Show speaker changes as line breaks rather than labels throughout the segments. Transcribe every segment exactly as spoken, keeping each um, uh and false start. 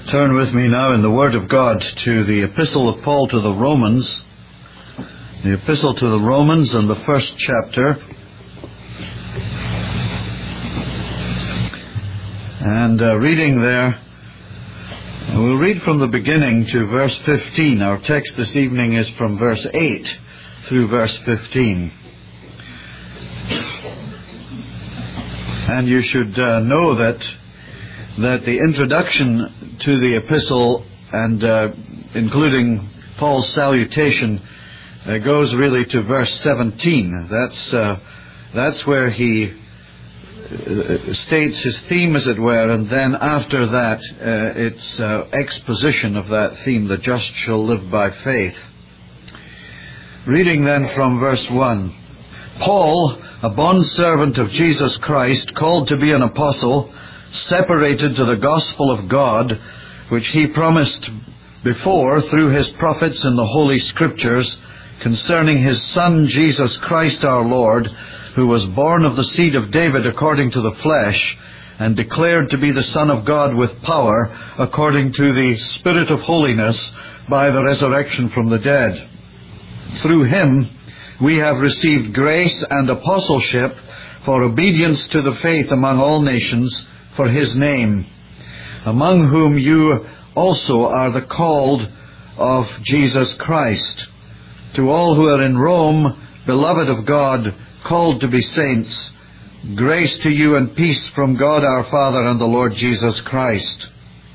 Turn with me now in the Word of God to the Epistle of Paul to the Romans, the Epistle to the Romans and the first chapter. And uh, reading there, we'll read from the beginning to verse fifteen. Our text this evening is from verse eight through verse fifteen. And you should uh, know that that the introduction to the epistle and uh, including Paul's salutation uh, goes really to verse seventeen. That's uh, that's where he uh, states his theme, as it were, and then after that uh, it's uh, exposition of that theme: the just shall live by faith. Reading then from verse one. Paul, a bondservant of Jesus Christ, called to be an apostle, separated to the gospel of God, which he promised before through his prophets in the Holy Scriptures, concerning his Son Jesus Christ our Lord, who was born of the seed of David according to the flesh, and declared to be the Son of God with power, according to the Spirit of holiness, by the resurrection from the dead. Through him we have received grace and apostleship for obedience to the faith among all nations, for his name, among whom you also are the called of Jesus Christ. To all who are in Rome, beloved of God, called to be saints, grace to you and peace from God our Father and the Lord Jesus Christ.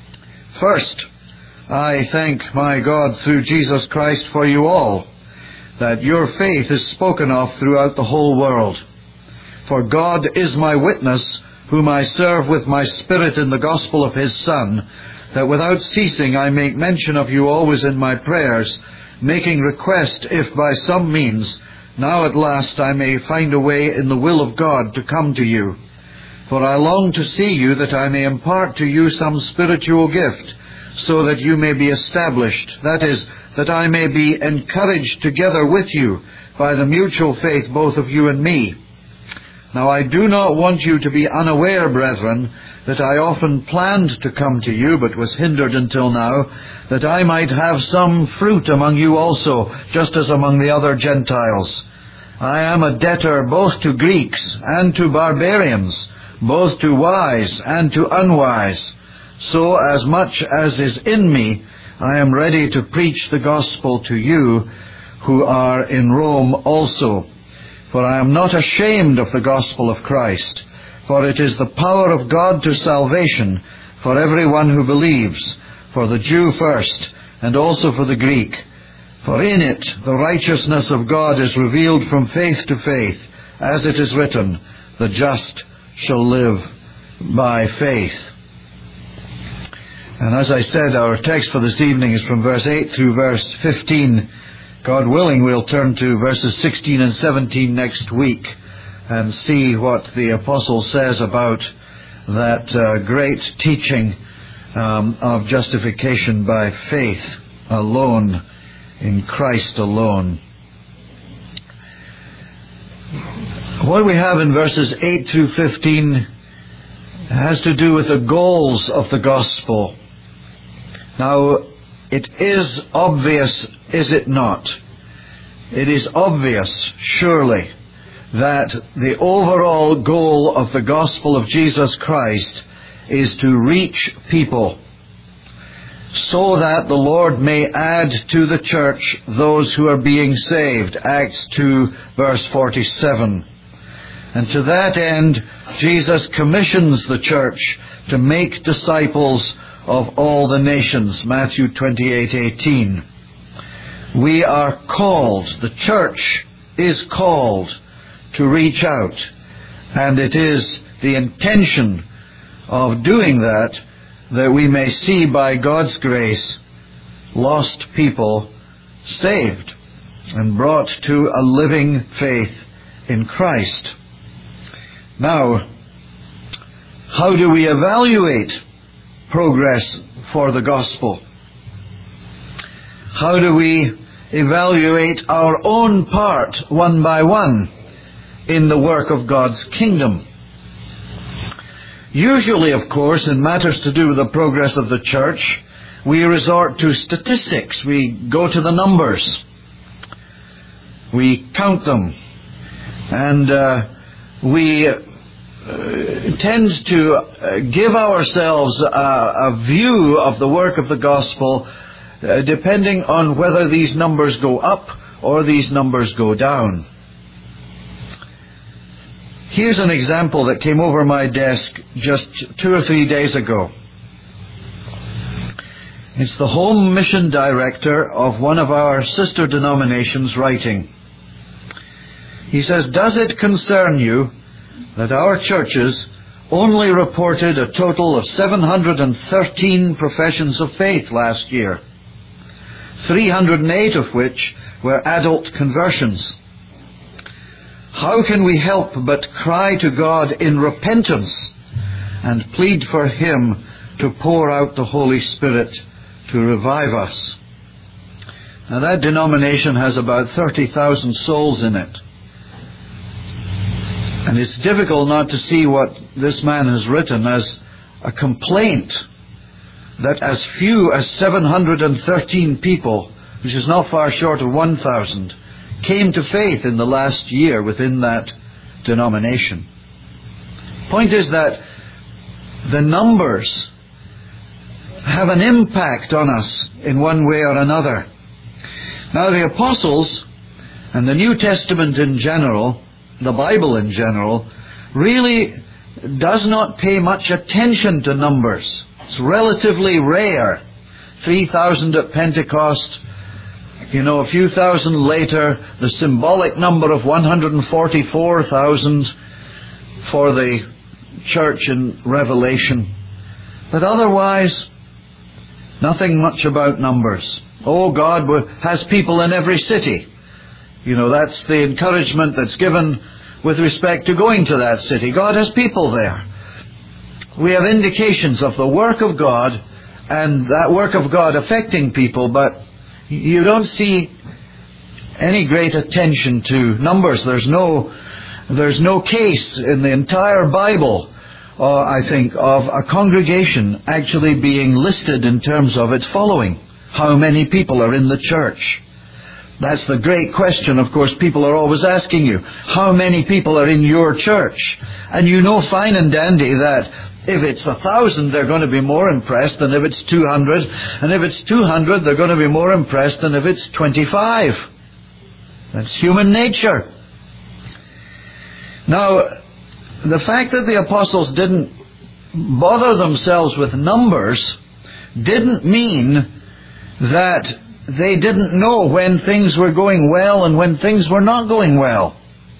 First, I thank my God through Jesus Christ for you all, that your faith is spoken of throughout the whole world. For God is my witness, whom I serve with my spirit in the gospel of his Son, that without ceasing I make mention of you always in my prayers, making request, if by some means, now at last I may find a way in the will of God to come to you. For I long to see you, that I may impart to you some spiritual gift, so that you may be established, that is, that I may be encouraged together with you by the mutual faith both of you and me. Now I do not want you to be unaware, brethren, that I often planned to come to you, but was hindered until now, that I might have some fruit among you also, just as among the other Gentiles. I am a debtor both to Greeks and to barbarians, both to wise and to unwise. So as much as is in me, I am ready to preach the gospel to you who are in Rome also. For I am not ashamed of the gospel of Christ, for it is the power of God to salvation for everyone who believes, for the Jew first, and also for the Greek. For in it the righteousness of God is revealed from faith to faith, as it is written, the just shall live by faith. And as I said, our text for this evening is from verse eight through verse fifteen. God willing, we'll turn to verses sixteen and seventeen next week and see what the apostle says about that uh, great teaching um, of justification by faith alone, in Christ alone. What we have in verses eight through fifteen has to do with the goals of the gospel. Now, it is obvious, is it not? It is obvious, surely, that the overall goal of the gospel of Jesus Christ is to reach people, so that the Lord may add to the church those who are being saved. Acts two, verse forty-seven. And to that end, Jesus commissions the church to make disciples of all the nations. Matthew twenty-eight eighteen. We are called, the church is called to reach out. And it is the intention of doing that, that we may see by God's grace lost people saved and brought to a living faith in Christ. Now, how do we evaluate progress for the gospel? How do we evaluate our own part, one by one, in the work of God's kingdom? Usually, of course, in matters to do with the progress of the church, we resort to statistics. We go to the numbers. We count them. And uh, we uh, tend to uh, give ourselves a, a view of the work of the gospel uh, depending on whether these numbers go up or these numbers go down. Here's an example that came over my desk just two or three days ago. It's the home mission director of one of our sister denominations writing. He says, "Does it concern you that our churches only reported a total of seven hundred thirteen professions of faith last year, three hundred eight of which were adult conversions? How can we help but cry to God in repentance and plead for Him to pour out the Holy Spirit to revive us?" Now that denomination has about thirty thousand souls in it. And it's difficult not to see what this man has written as a complaint that as few as seven hundred thirteen people, which is not far short of one thousand, came to faith in the last year within that denomination. Point is that the numbers have an impact on us in one way or another. Now the apostles and the New Testament in general, the Bible in general, really does not pay much attention to numbers. It's relatively rare. three thousand at Pentecost, you know, a few thousand later, the symbolic number of one hundred forty-four thousand for the church in Revelation. But otherwise, nothing much about numbers. Oh, God has people in every city. You know, that's the encouragement that's given with respect to going to that city. God has people there. We have indications of the work of God and that work of God affecting people, but you don't see any great attention to numbers. There's no, there's no case in the entire Bible, uh, I think, of a congregation actually being listed in terms of its following. How many people are in the church? That's the great question, of course, people are always asking you. How many people are in your church? And you know fine and dandy that if it's a thousand, they're going to be more impressed than if it's two hundred. And if it's two hundred, they're going to be more impressed than if it's twenty-five. That's human nature. Now, the fact that the apostles didn't bother themselves with numbers didn't mean that they didn't know when things were going well and when things were not going well.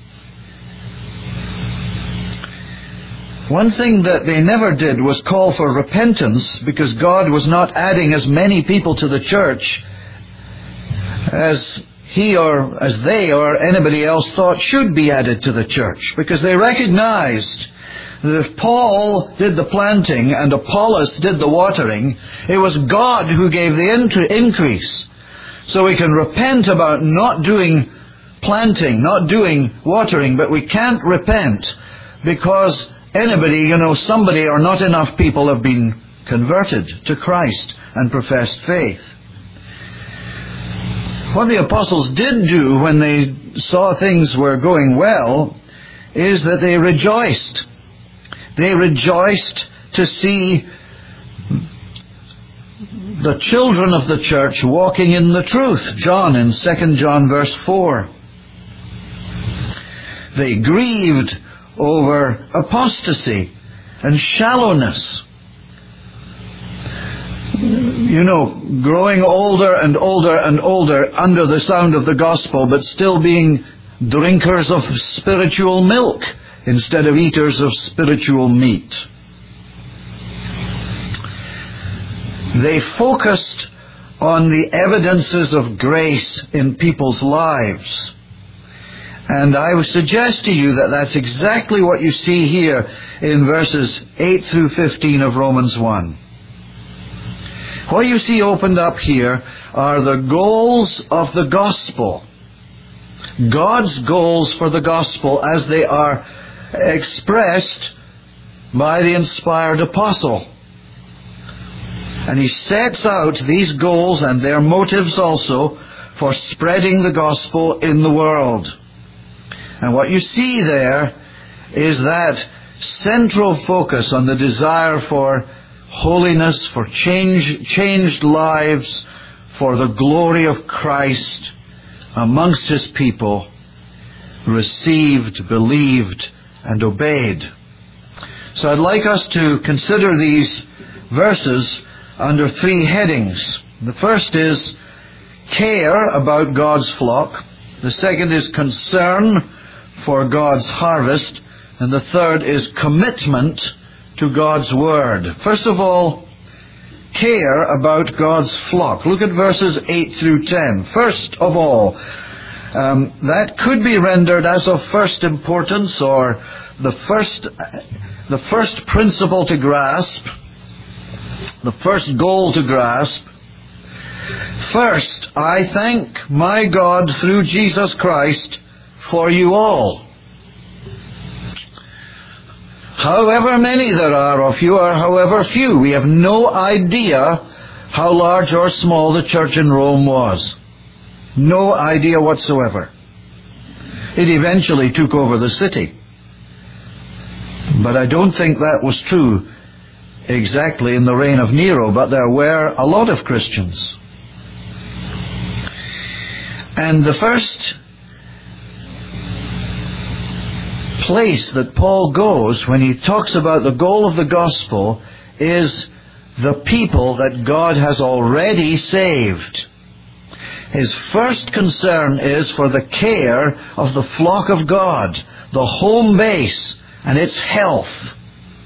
One thing that they never did was call for repentance, because God was not adding as many people to the church as he or as they or anybody else thought should be added to the church, because they recognized that if Paul did the planting and Apollos did the watering, it was God who gave the increase. So we can repent about not doing planting, not doing watering, but we can't repent because anybody, you know, somebody or not enough people have been converted to Christ and professed faith. What the apostles did do when they saw things were going well is that they rejoiced. They rejoiced to see the children of the church walking in the truth. John in Second John verse four. They grieved over apostasy and shallowness. You know, growing older and older and older under the sound of the gospel, but still being drinkers of spiritual milk instead of eaters of spiritual meat. They focused on the evidences of grace in people's lives. And I would suggest to you that that's exactly what you see here in verses eight through fifteen of Romans one. What you see opened up here are the goals of the gospel. God's goals for the gospel as they are expressed by the inspired apostle. And he sets out these goals and their motives also for spreading the gospel in the world. And what you see there is that central focus on the desire for holiness, for change, changed lives, for the glory of Christ amongst His people, received, believed, and obeyed. So I'd like us to consider these verses under three headings. The first is care about God's flock. The second is concern for God's harvest. And the third is commitment to God's Word. First of all, care about God's flock. Look at verses eight through ten. First of all, um, that could be rendered as of first importance, or the first, the first principle to grasp, the first goal to grasp. First, I thank my God through Jesus Christ for you all. However many there are of you, or however few, we have no idea how large or small the church in Rome was. No idea whatsoever. It eventually took over the city. But I don't think that was true exactly in the reign of Nero, but there were a lot of Christians. And the first place that Paul goes when he talks about the goal of the gospel is the people that God has already saved. His first concern is for the care of the flock of God, the home base, and its health.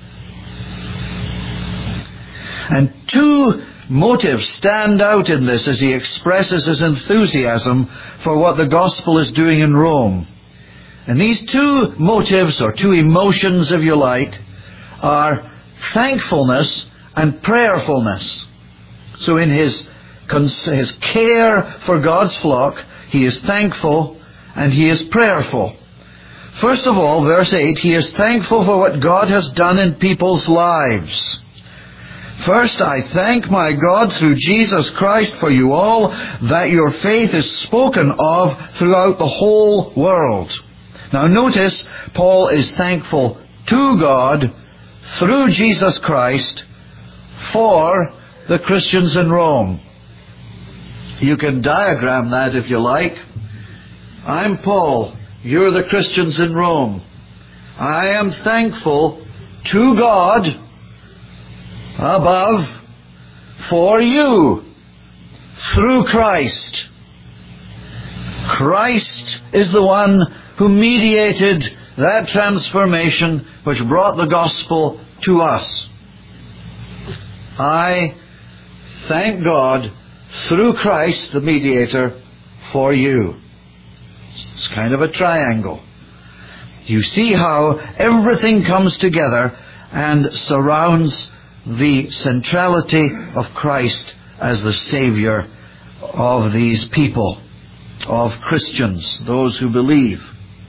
And two motives stand out in this as he expresses his enthusiasm for what the gospel is doing in Rome. And these two motives, or two emotions if you like, are thankfulness and prayerfulness. So in his, his care for God's flock, he is thankful and he is prayerful. First of all, verse eight, he is thankful for what God has done in people's lives. First, I thank my God through Jesus Christ for you all, that your faith is spoken of throughout the whole world. Now notice, Paul is thankful to God through Jesus Christ for the Christians in Rome. You can diagram that if you like. I'm Paul. You're the Christians in Rome. I am thankful to God above for you through Christ. Christ is the one who mediated that transformation which brought the gospel to us. I thank God through Christ, the mediator, for you. It's kind of a triangle. You see how everything comes together and surrounds the centrality of Christ as the Savior of these people, of Christians, those who believe.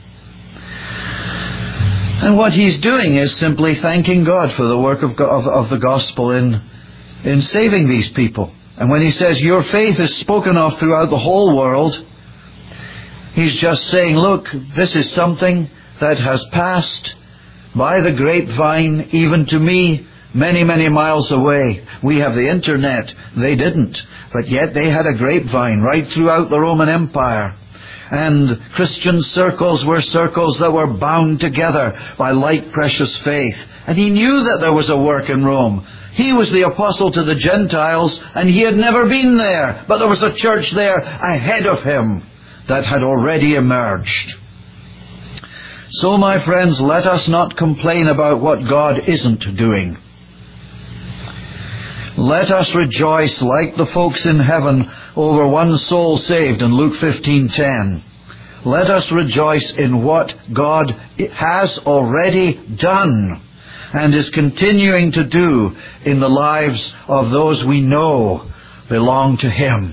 And what he's doing is simply thanking God for the work of, of, of the gospel in, in saving these people. And when he says, your faith is spoken of throughout the whole world, he's just saying, look, this is something that has passed by the grapevine even to me many, many miles away. We have the internet. They didn't. But yet they had a grapevine right throughout the Roman Empire. And Christian circles were circles that were bound together by like precious faith. And he knew that there was a work in Rome. He was the apostle to the Gentiles, and he had never been there. But there was a church there ahead of him that had already emerged. So, my friends, let us not complain about what God isn't doing. Let us rejoice like the folks in heaven over one soul saved in Luke fifteen ten. Let us rejoice in what God has already done and is continuing to do in the lives of those we know belong to Him.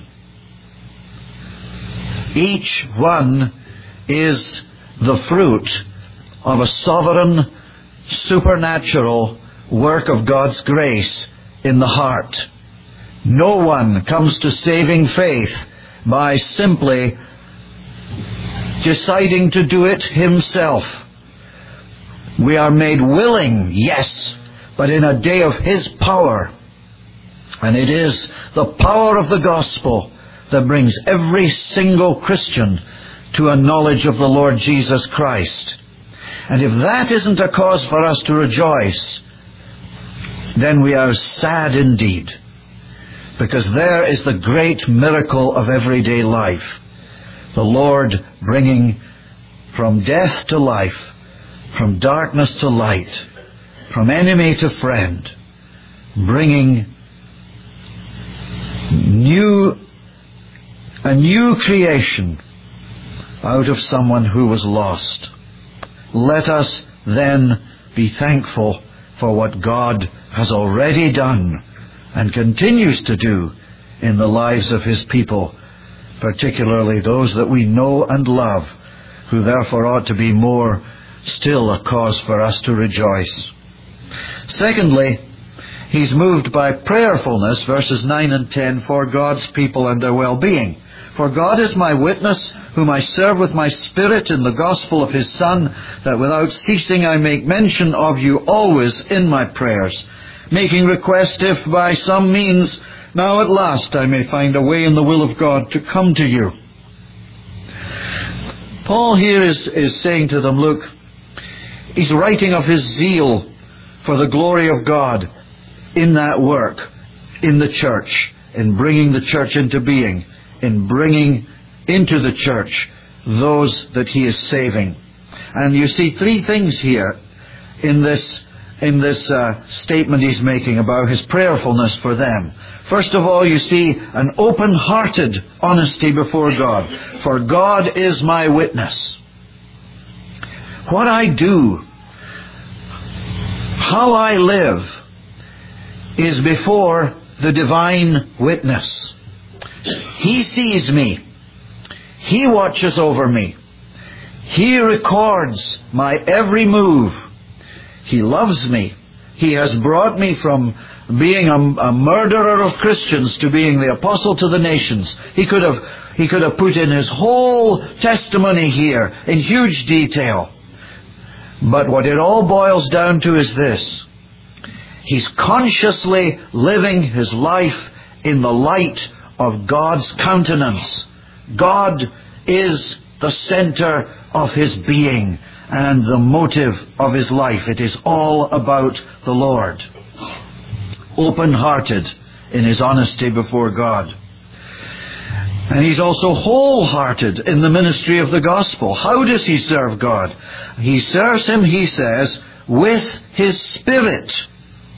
Each one is the fruit of a sovereign, supernatural work of God's grace in the heart. No one comes to saving faith by simply deciding to do it himself. We are made willing, yes, but in a day of His power. And it is the power of the gospel that brings every single Christian to a knowledge of the Lord Jesus Christ. And if that isn't a cause for us to rejoice, then we are sad indeed. Because there is the great miracle of everyday life. The Lord bringing from death to life, from darkness to light, from enemy to friend, bringing new, a new creation out of someone who was lost. Let us then be thankful for what God has already done and continues to do in the lives of His people, particularly those that we know and love, who therefore ought to be more still a cause for us to rejoice. Secondly, he's moved by prayerfulness, verses nine and ten, for God's people and their well-being. For God is my witness, whom I serve with my spirit in the gospel of His Son, that without ceasing I make mention of you always in my prayers, making request if by some means now at last I may find a way in the will of God to come to you. Paul here is, is saying to them, look, he's writing of his zeal for the glory of God in that work, in the church, in bringing the church into being, in bringing into the church those that he is saving. And you see three things here in this in this uh, statement he's making about his prayerfulness for them. First of all, you see an open-hearted honesty before God. For God is my witness. What I do, how I live, is before the divine witness. He sees me. He watches over me. He records my every move. He loves me. He has brought me from being a, a murderer of Christians to being the apostle to the nations. He could have, he could have put in his whole testimony here in huge detail. But what it all boils down to is this. He's consciously living his life in the light of God's countenance. God is the center of his being and the motive of his life. It is all about the Lord. Open-hearted in his honesty before God. And he's also wholehearted in the ministry of the gospel. How does he serve God? He serves him, he says, with his spirit.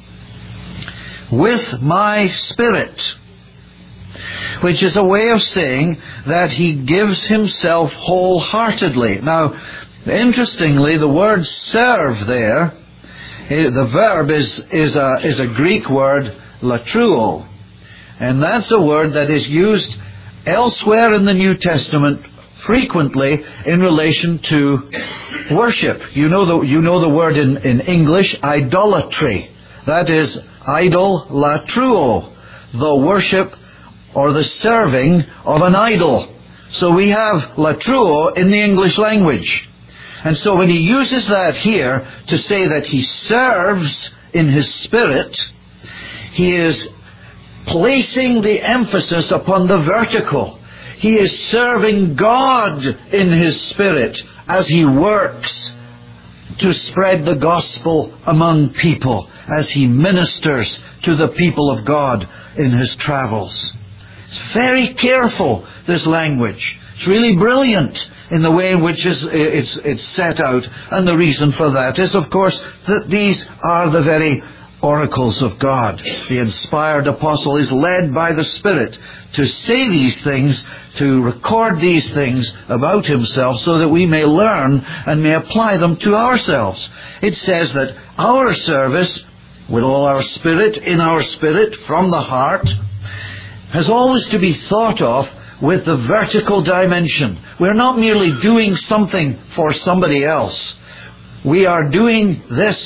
With my spirit. Which is a way of saying that he gives himself wholeheartedly. Now, interestingly, the word serve there, the verb is, is, a, is a Greek word, latruo. And that's a word that is used elsewhere in the New Testament frequently in relation to worship. You know the, you know the word in, in English, idolatry. That is idol latruo, the worship or the serving of an idol. So we have latruo in the English language. And so when he uses that here to say that he serves in his spirit, he is placing the emphasis upon the vertical. He is serving God in his spirit as he works to spread the gospel among people, as he ministers to the people of God in his travels. It's very careful, this language. It's really brilliant in the way in which it's, it's, it's set out. And the reason for that is, of course, that these are the very oracles of God. The inspired apostle is led by the Spirit to say these things, to record these things about himself so that we may learn and may apply them to ourselves. It says that our service, with all our spirit, in our spirit, from the heart, has always to be thought of with the vertical dimension. We're not merely doing something for somebody else. We are doing this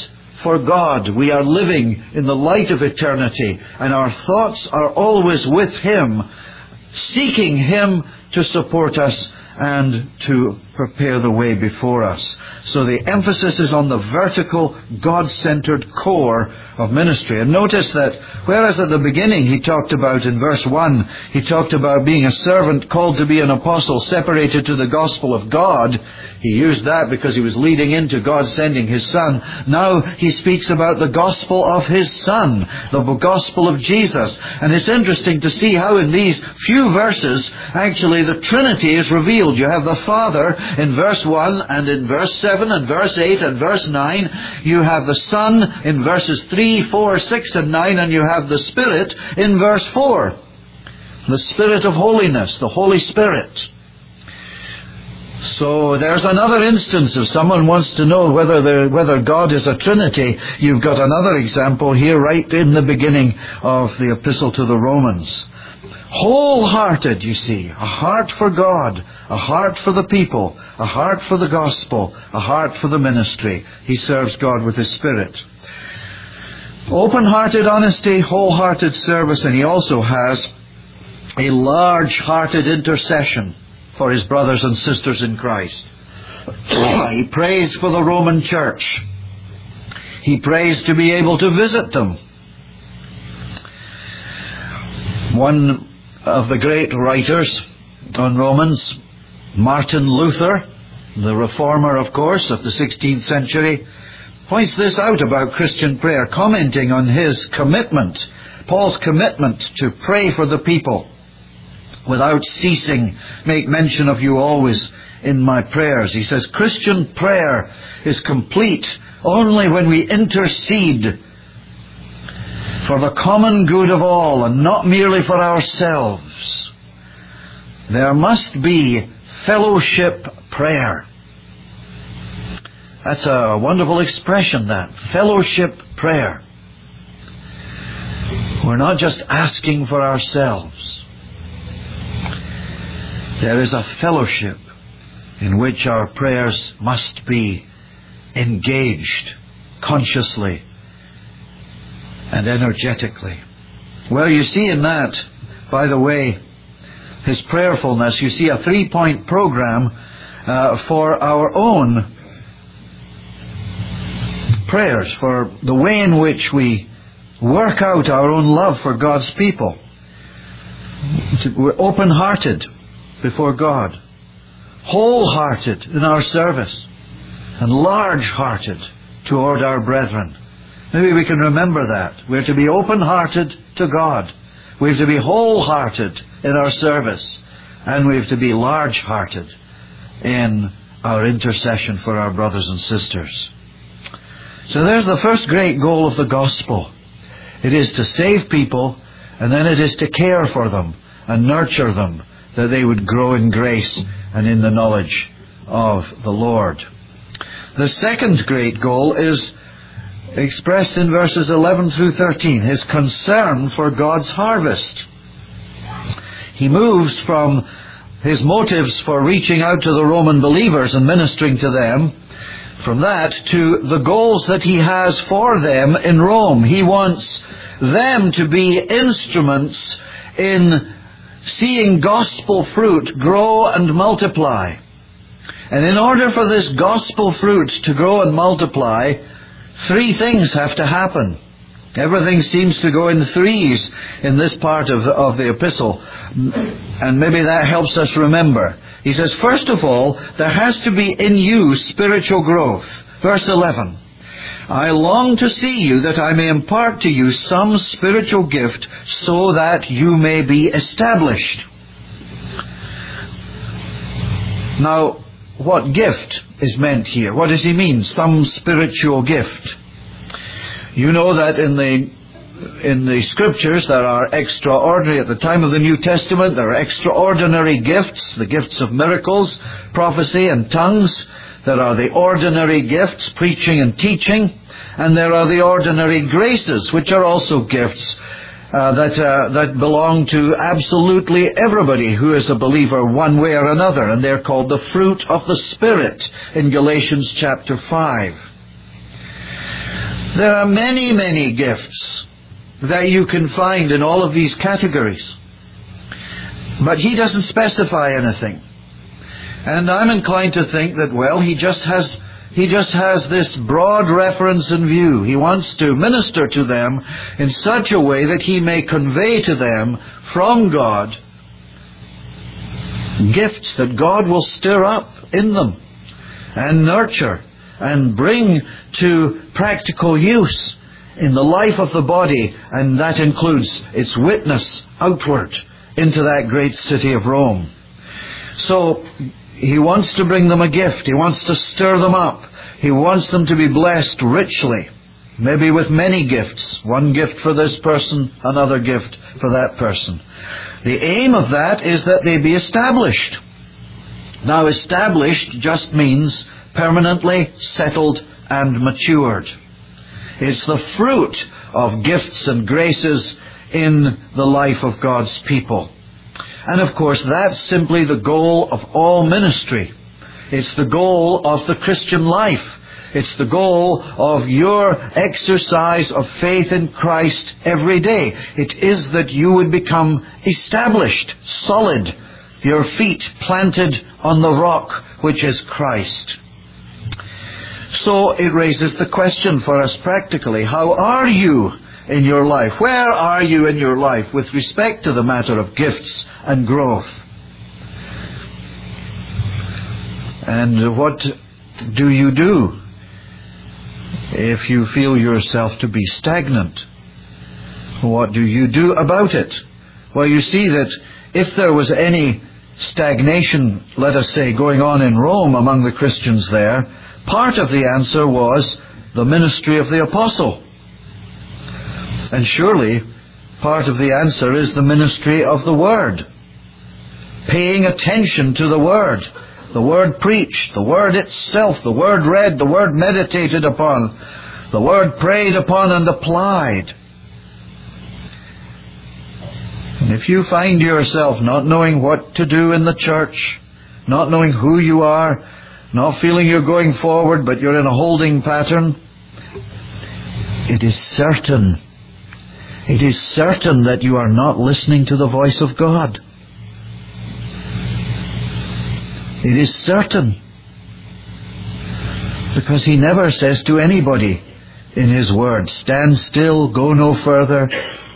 for God. We are living in the light of eternity, and our thoughts are always with Him, seeking Him to support us and to prepare the way before us. So the emphasis is on the vertical, God-centered core of ministry. And notice that whereas at the beginning he talked about, in verse one, he talked about being a servant called to be an apostle, separated to the gospel of God. He used that because he was leading into God sending His Son. Now he speaks about the gospel of His Son, the gospel of Jesus. And it's interesting to see how in these few verses, actually the Trinity is revealed. You have the Father in verse one, and in verse seven, and verse eight, and verse nine. You have the Son in verses three, four, six, and nine, and you have the Spirit in verse four. The Spirit of holiness, the Holy Spirit. So there's another instance. If someone wants to know whether there, whether God is a Trinity, you've got another example here right in the beginning of the Epistle to the Romans. Wholehearted, you see. A heart for God, a heart for the people, a heart for the gospel, a heart for the ministry. He serves God with His Spirit. Open-hearted honesty, wholehearted service, and he also has a large-hearted intercession for his brothers and sisters in Christ. He prays for the Roman church. He prays to be able to visit them. One of the great writers on Romans, Martin Luther, the reformer, of course, of the sixteenth century, points this out about Christian prayer, commenting on his commitment, Paul's commitment to pray for the people. Without ceasing, make mention of you always in my prayers. He says, Christian prayer is complete only when we intercede for the common good of all, and not merely for ourselves. There must be fellowship prayer. That's a wonderful expression, that. Fellowship prayer. We're not just asking for ourselves. There is a fellowship in which our prayers must be engaged consciously and energetically. Well, you see in that, by the way, his prayerfulness, you see a three-point program uh, for our own prayers, for the way in which we work out our own love for God's people. We're open-hearted before God, wholehearted in our service, and large-hearted toward our brethren. Maybe we can remember that. We're to be open-hearted to God. We're to be wholehearted in our service. And we're to be large-hearted in our intercession for our brothers and sisters. So there's the first great goal of the gospel. It is to save people, and then it is to care for them and nurture them, that they would grow in grace and in the knowledge of the Lord. The second great goal is expressed in verses eleven through thirteen, his concern for God's harvest. He moves from his motives for reaching out to the Roman believers and ministering to them, from that to the goals that he has for them in Rome. He wants them to be instruments in seeing gospel fruit grow and multiply. And in order for this gospel fruit to grow and multiply, three things have to happen. Everything seems to go in threes in this part of the, of the epistle. And maybe that helps us remember. He says, first of all, there has to be in you spiritual growth. Verse eleven. I long to see you, that I may impart to you some spiritual gift, so that you may be established. Now, what gift is meant here? What does he mean? Some spiritual gift. You know that in the in the Scriptures there are extraordinary, at the time of the New Testament, there are extraordinary gifts, the gifts of miracles, prophecy and tongues. There are the ordinary gifts, preaching and teaching. And there are the ordinary graces, which are also gifts uh, that uh, that belong to absolutely everybody who is a believer one way or another. And they're called the fruit of the Spirit in Galatians chapter five. There are many, many gifts that you can find in all of these categories. But he doesn't specify anything. And I'm inclined to think that, well, he just has he just has this broad reference in view. He wants to minister to them in such a way that he may convey to them from God gifts that God will stir up in them and nurture and bring to practical use in the life of the body, and that includes its witness outward into that great city of Rome. So he wants to bring them a gift. He wants to stir them up. He wants them to be blessed richly, maybe with many gifts. One gift for this person, another gift for that person. The aim of that is that they be established. Now, established just means permanently settled and matured. It's the fruit of gifts and graces in the life of God's people. And of course, that's simply the goal of all ministry. It's the goal of the Christian life. It's the goal of your exercise of faith in Christ every day. It is that you would become established, solid, your feet planted on the rock, which is Christ. So it raises the question for us practically, how are you in your life? Where are you in your life with respect to the matter of gifts and growth? And what do you do if you feel yourself to be stagnant? What do you do about it? Well, you see that if there was any stagnation, let us say, going on in Rome among the Christians there, part of the answer was the ministry of the apostle. And surely part of the answer is the ministry of the Word. Paying attention to the Word. The Word preached, the Word itself, the Word read, the Word meditated upon, the Word prayed upon and applied. And if you find yourself not knowing what to do in the church, not knowing who you are, not feeling you're going forward, but you're in a holding pattern, it is certain, it is certain that you are not listening to the voice of God. It is certain. Because He never says to anybody in His Word, stand still, go no further.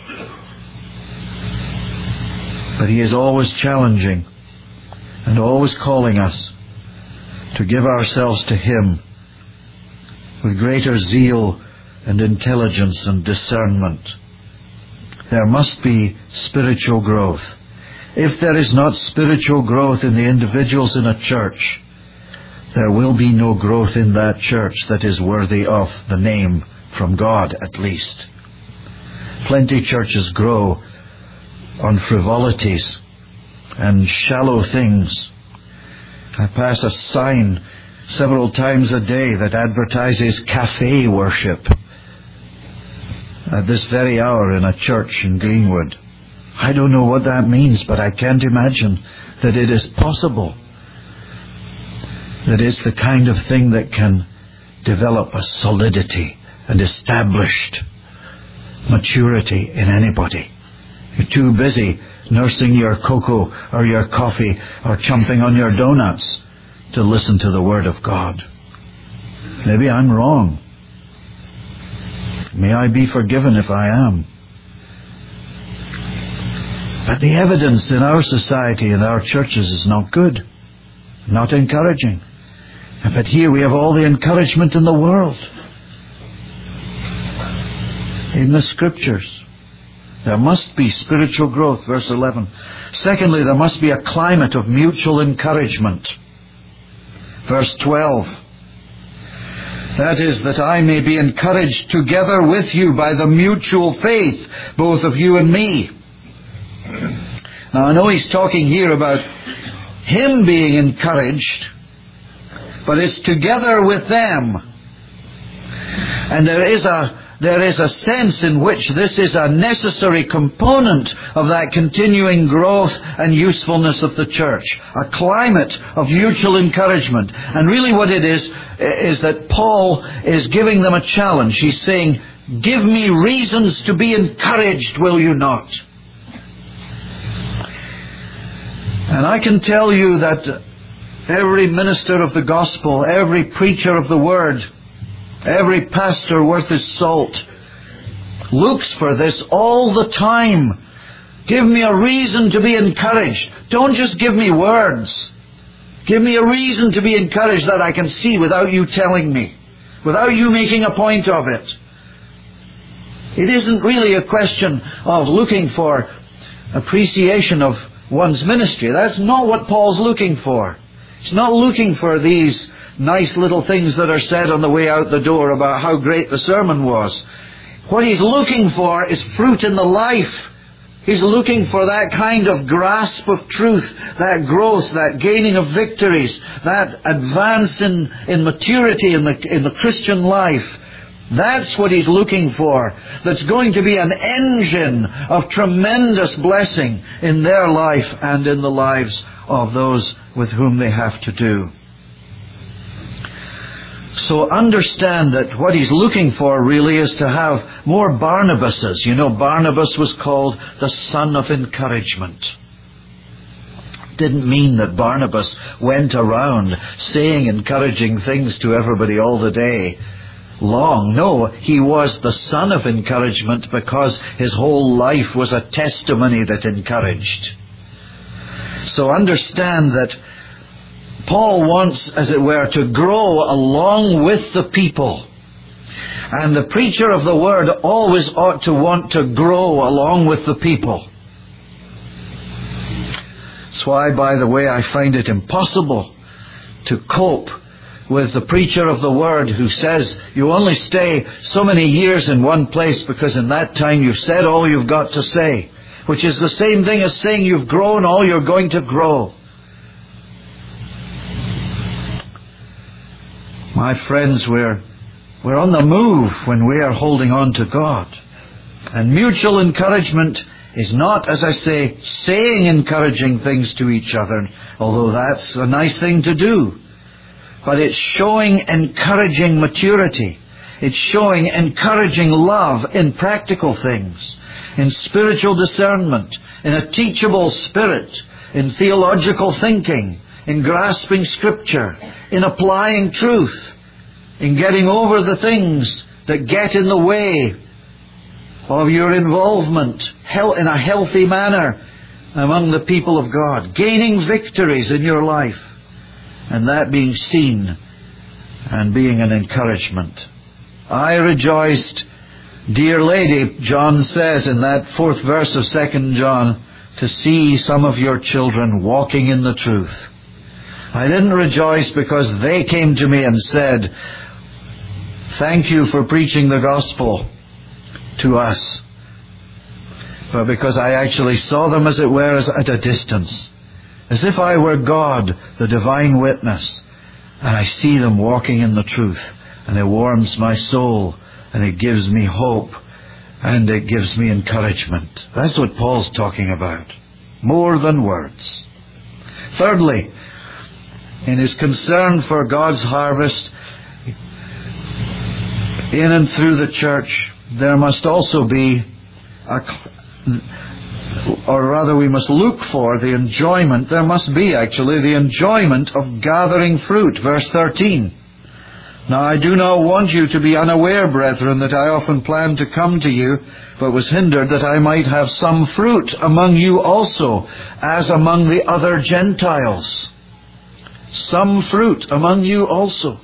But He is always challenging and always calling us to give ourselves to Him with greater zeal and intelligence and discernment. There must be spiritual growth. If there is not spiritual growth in the individuals in a church, there will be no growth in that church that is worthy of the name from God, at least. Plenty churches grow on frivolities and shallow things. I pass a sign several times a day that advertises cafe worship at this very hour in a church in Greenwood. I don't know what that means, but I can't imagine that it is possible. That it's the kind of thing that can develop a solidity and established maturity in anybody. You're too busy nursing your cocoa or your coffee or chomping on your donuts to listen to the Word of God. Maybe I'm wrong. May I be forgiven if I am. But the evidence in our society and our churches is not good, not encouraging. But here we have all the encouragement in the world. In the Scriptures. There must be spiritual growth, verse eleven. Secondly, there must be a climate of mutual encouragement. Verse twelve. That is, that I may be encouraged together with you by the mutual faith, both of you and me. Now, I know he's talking here about him being encouraged, but it's together with them. And there is a, there is a sense in which this is a necessary component of that continuing growth and usefulness of the church. A climate of mutual encouragement. And really what it is, is that Paul is giving them a challenge. He's saying, give me reasons to be encouraged, will you not? And I can tell you that every minister of the gospel, every preacher of the word, every pastor worth his salt looks for this all the time. Give me a reason to be encouraged. Don't just give me words. Give me a reason to be encouraged that I can see without you telling me, without you making a point of it. It isn't really a question of looking for appreciation of one's ministry. That's not what Paul's looking for. He's not looking for these nice little things that are said on the way out the door about how great the sermon was. What he's looking for is fruit in the life. He's looking for that kind of grasp of truth, that growth, that gaining of victories, that advance in, in maturity in the, in the Christian life. That's what he's looking for. That's going to be an engine of tremendous blessing in their life and in the lives of those with whom they have to do. So understand that what he's looking for really is to have more Barnabases. You know, Barnabas was called the son of encouragement. Didn't mean that Barnabas went around saying encouraging things to everybody all the day long. No, he was the son of encouragement because his whole life was a testimony that encouraged. So understand that Paul wants, as it were, to grow along with the people. And the preacher of the word always ought to want to grow along with the people. That's why, by the way, I find it impossible to cope with the preacher of the word who says you only stay so many years in one place because in that time you've said all you've got to say, which is the same thing as saying you've grown all you're going to grow. My friends, we're, we're on the move when we are holding on to God. And mutual encouragement is not, as I say, saying encouraging things to each other, although that's a nice thing to do. But it's showing encouraging maturity. It's showing encouraging love in practical things, in spiritual discernment, in a teachable spirit, in theological thinking, in grasping Scripture, in applying truth, in getting over the things that get in the way of your involvement in a healthy manner among the people of God, gaining victories in your life, and that being seen and being an encouragement. I rejoiced, dear lady, John says in that fourth verse of Second John, to see some of your children walking in the truth. I didn't rejoice because they came to me and said, thank you for preaching the gospel to us, but because I actually saw them, as it were, as at a distance, as if I were God, the divine witness, and I see them walking in the truth, and it warms my soul, and it gives me hope, and it gives me encouragement. That's what Paul's talking about. More than words. Thirdly, in his concern for God's harvest in and through the church, there must also be a, or rather we must look for the enjoyment, there must be actually the enjoyment of gathering fruit. Verse thirteen. Now I do not want you to be unaware, brethren, that I often planned to come to you, but was hindered that I might have some fruit among you also, as among the other Gentiles. Some fruit among you also.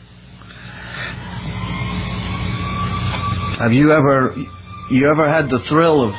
Have you ever, you ever had the thrill of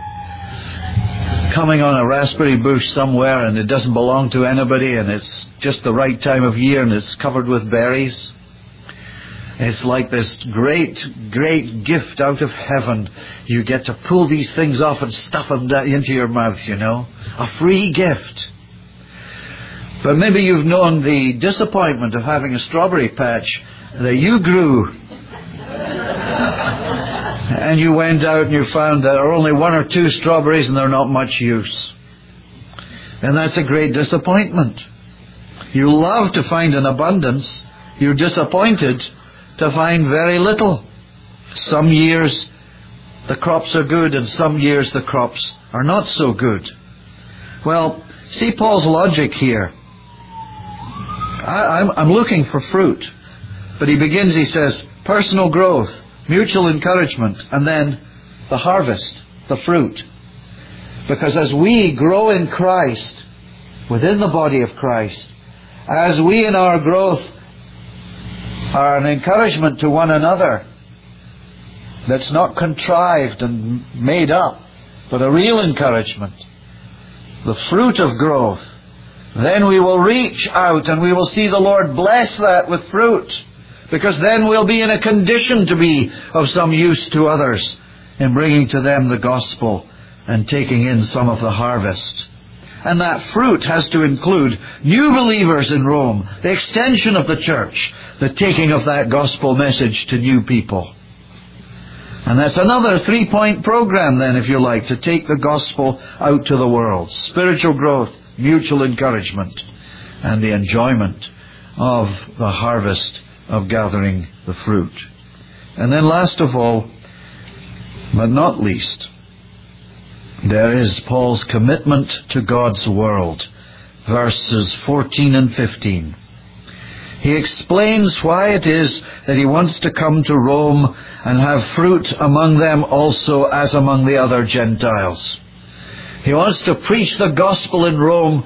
coming on a raspberry bush somewhere and it doesn't belong to anybody and it's just the right time of year and it's covered with berries? It's like this great, great gift out of heaven. You get to pull these things off and stuff them into your mouth, you know. A free gift. But maybe you've known the disappointment of having a strawberry patch that you grew and you went out and you found that there are only one or two strawberries and they're not much use. And that's a great disappointment. You love to find an abundance. You're disappointed to find very little. Some years the crops are good and some years the crops are not so good. Well, see Paul's logic here. I, I'm, I'm looking for fruit. But he begins, he says, personal growth, mutual encouragement, and then the harvest, the fruit. Because as we grow in Christ, within the body of Christ, as we in our growth are an encouragement to one another that's not contrived and made up, but a real encouragement, the fruit of growth, then we will reach out and we will see the Lord bless that with fruit. Because then we'll be in a condition to be of some use to others in bringing to them the gospel and taking in some of the harvest. And that fruit has to include new believers in Rome, the extension of the church, the taking of that gospel message to new people. And that's another three-point program then, if you like, to take the gospel out to the world. Spiritual growth, mutual encouragement, and the enjoyment of the harvest of gathering the fruit. And then last of all, but not least, there is Paul's commitment to God's world. Verses fourteen and fifteen. He explains why it is that he wants to come to Rome and have fruit among them also as among the other Gentiles. He wants to preach the gospel in Rome.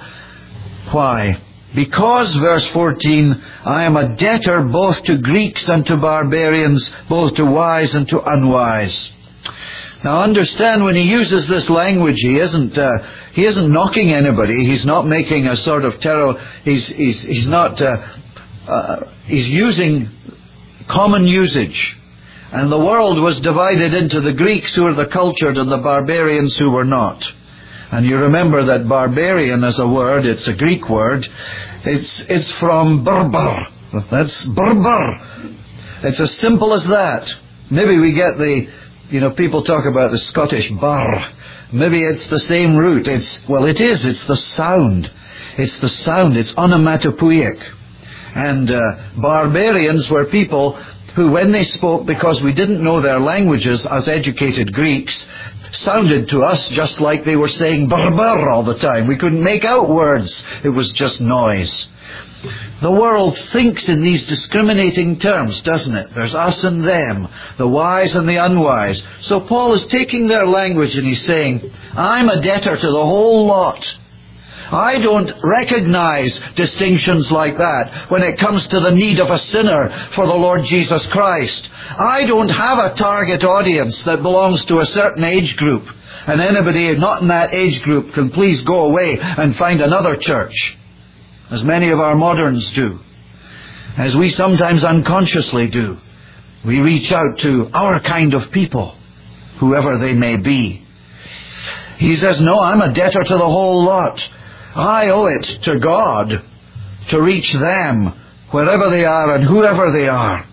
Why? Because, verse fourteen, I am a debtor both to Greeks and to barbarians, both to wise and to unwise. Now understand, when he uses this language, he isn't uh, he isn't knocking anybody. He's not making a sort of terror. He's he's he's not. Uh, uh, he's using common usage, and the world was divided into the Greeks who were the cultured and the barbarians who were not. And you remember that barbarian as a word, it's a Greek word. It's it's from Berber. That's Berber. It's as simple as that. Maybe we get the, you know, people talk about the Scottish bar. Maybe it's the same root. It's, well, it is. It's the sound. It's the sound. It's onomatopoeic. And uh, barbarians were people who, when they spoke, because we didn't know their languages as educated Greeks, sounded to us just like they were saying Berber all the time. We couldn't make out words. It was just noise. The world thinks in these discriminating terms, doesn't it? There's us and them, the wise and the unwise. So Paul is taking their language and he's saying, I'm a debtor to the whole lot. I don't recognize distinctions like that when it comes to the need of a sinner for the Lord Jesus Christ. I don't have a target audience that belongs to a certain age group, and anybody not in that age group can please go away and find another church, as many of our moderns do, as we sometimes unconsciously do. We reach out to our kind of people, whoever they may be. He says, no, I'm a debtor to the whole lot. I owe it to God to reach them wherever they are and whoever they are.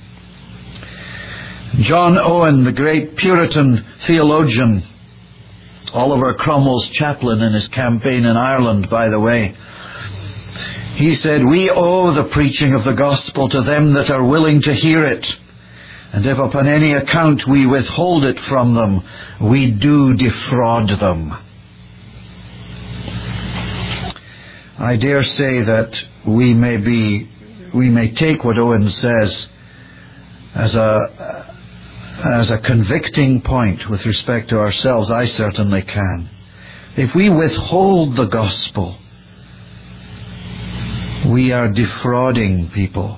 John Owen, the great Puritan theologian, Oliver Cromwell's chaplain in his campaign in Ireland, by the way, he said, we owe the preaching of the gospel to them that are willing to hear it. And if upon any account we withhold it from them, we do defraud them. I dare say that we may be, we may take what Owen says as a, as a convicting point with respect to ourselves. I certainly can. If we withhold the gospel, we are defrauding people.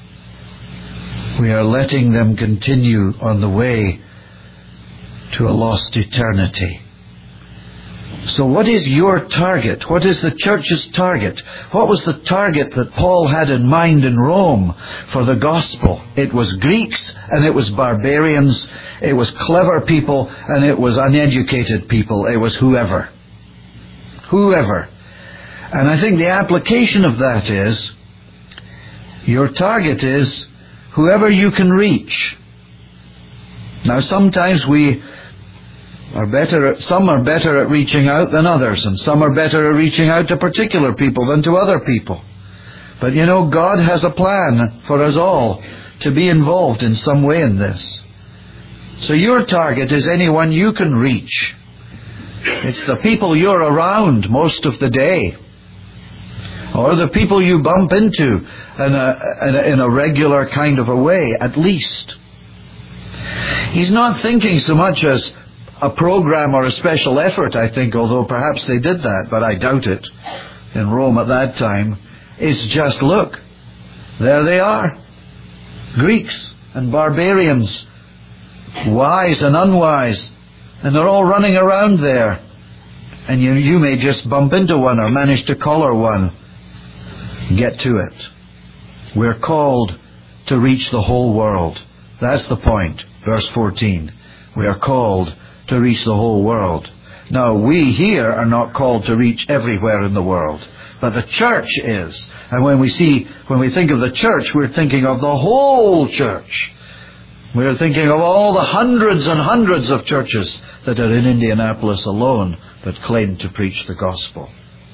We are letting them continue on the way to a lost eternity. So what is your target? What is the church's target? What was the target that Paul had in mind in Rome for the gospel? It was Greeks and it was barbarians. It was clever people and it was uneducated people. It was whoever. Whoever. And I think the application of that is, your target is whoever you can reach. Now sometimes we are better at, some are better at reaching out than others, and some are better at reaching out to particular people than to other people. But you know, God has a plan for us all to be involved in some way in this. So your target is anyone you can reach. It's the people you're around most of the day, or the people you bump into in a, in a, in a regular kind of a way, at least. He's not thinking so much as a program or a special effort, I think, although perhaps they did that, but I doubt it in Rome at that time. It's just, look, there they are. Greeks and barbarians, wise and unwise, and they're all running around there. And you, you may just bump into one or manage to collar one. Get to it. We're called to reach the whole world. That's the point. Verse fourteen. We are called to reach the whole world. Now, we here are not called to reach everywhere in the world, but the church is. And when we see, when we think of the church, we're thinking of the whole church. We're thinking of all the hundreds and hundreds of churches that are in Indianapolis alone that claim to preach the gospel.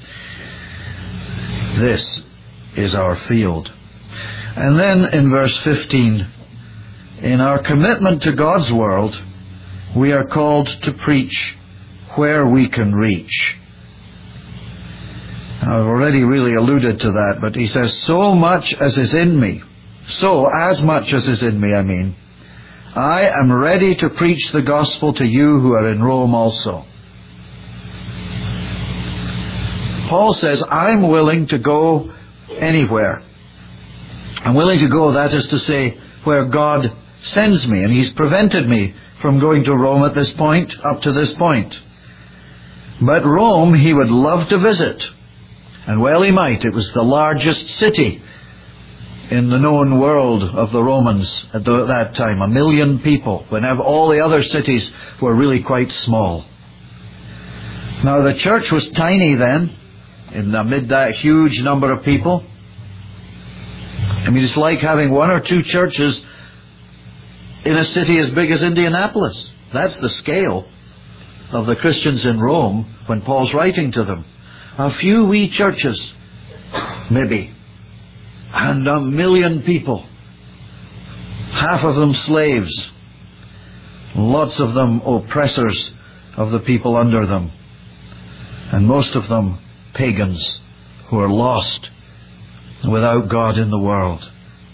This is our field. And then in verse fifteen, in our commitment to God's world, we are called to preach where we can reach. I've already really alluded to that, but he says, so much as is in me, so as much as is in me, I mean, I am ready to preach the gospel to you who are in Rome also. Paul says, I'm willing to go anywhere. I'm willing to go, that is to say, where God sends me, and he's prevented me from going to Rome at this point, up to this point. But Rome he would love to visit. And well he might. It was the largest city in the known world of the Romans at the, that time. A million people, when all the other cities were really quite small. Now the church was tiny then, in amid that huge number of people. I mean, it's like having one or two churches in a city as big as Indianapolis. That's the scale of the Christians in Rome when Paul's writing to them. A few wee churches, maybe, and a million people. Half of them slaves, lots of them oppressors of the people under them, and most of them pagans who are lost without God in the world.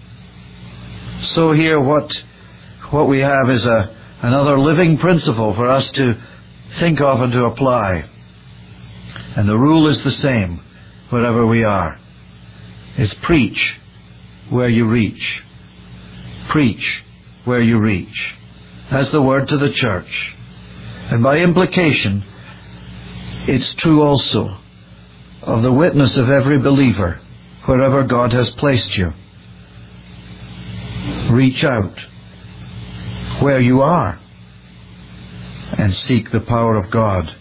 So here what what we have is a another living principle for us to think of and to apply. And the rule is the same wherever we are. It's preach where you reach. Preach where you reach. That's the word to the church. And by implication, it's true also of the witness of every believer wherever God has placed you. Reach out where you are and seek the power of God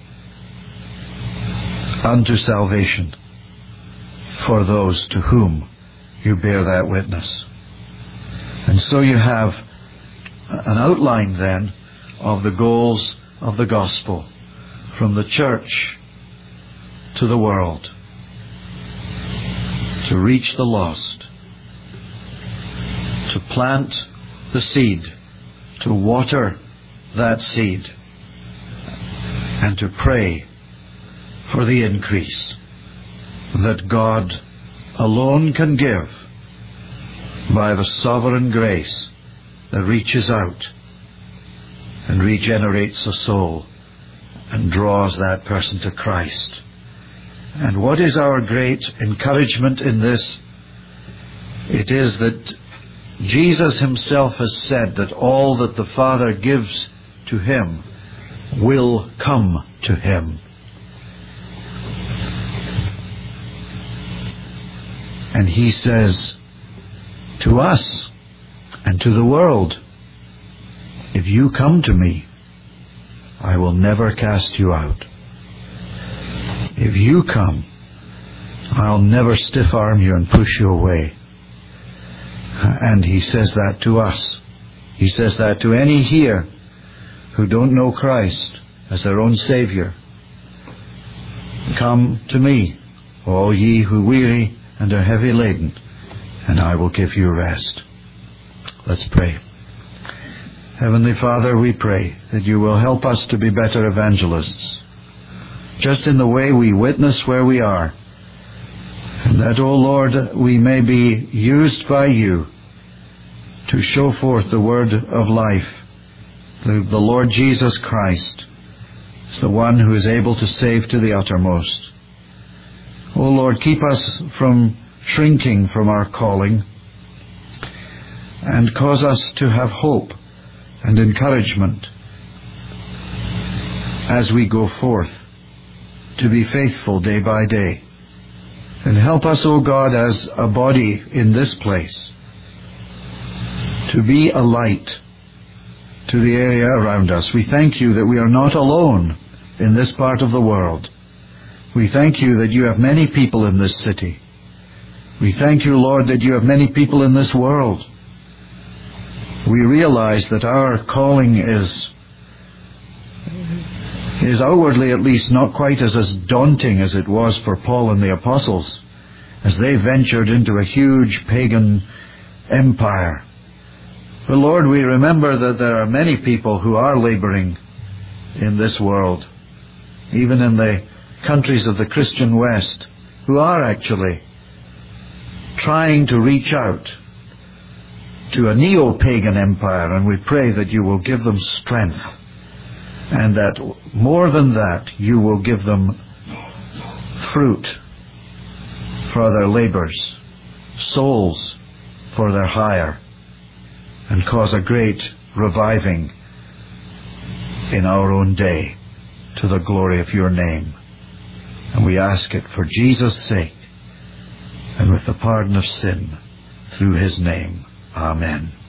unto salvation for those to whom you bear that witness. And so you have an outline then of the goals of the gospel from the church to the world, to reach the lost, to plant the seed, to water that seed, and to pray for the increase that God alone can give by the sovereign grace that reaches out and regenerates a soul and draws that person to Christ. And what is our great encouragement in this? It is that Jesus himself has said that all that the Father gives to him will come to him. And he says to us and to the world, if you come to me, I will never cast you out. If you come, I'll never stiff-arm you and push you away. And he says that to us, He says that to any here who don't know Christ as their own Savior. Come to me, all ye who weary and are heavy laden, and I will give you rest. Let's pray. Heavenly Father, we pray that you will help us to be better evangelists, just in the way we witness where we are, and that, O Lord, we may be used by you to show forth the word of life. The, the Lord Jesus Christ is the one who is able to save to the uttermost. O Lord, keep us from shrinking from our calling, and cause us to have hope and encouragement as we go forth, to be faithful day by day. And help us, O God, as a body in this place, to be a light to the area around us. We thank you that we are not alone in this part of the world. We thank you that you have many people in this city. We thank you, Lord, that you have many people in this world. We realize that our calling is, is outwardly at least not quite as, as daunting as it was for Paul and the apostles, as they ventured into a huge pagan empire. But Lord, we remember that there are many people who are laboring in this world, even in the countries of the Christian West, who are actually trying to reach out to a neo-pagan empire, and we pray that you will give them strength, and that more than that, you will give them fruit for their labors, souls for their hire, and cause a great reviving in our own day to the glory of your name. And we ask it for Jesus' sake and with the pardon of sin through his name. Amen.